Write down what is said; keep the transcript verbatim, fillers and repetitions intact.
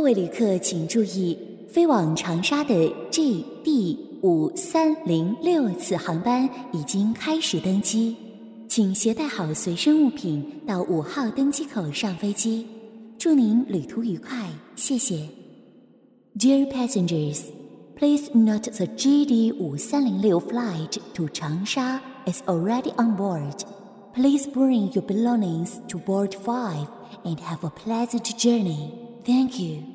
各位旅客请注意，飞往长沙的 G D 五三零六次航班已经开始登机，请携带好随身物品到五号登机口上飞机。祝您旅途愉快，谢谢。Dear passengers, please note the G D 五三零六 flight to Changsha is already on board. Please bring your belongings to board five and have a pleasant journey. Thank you.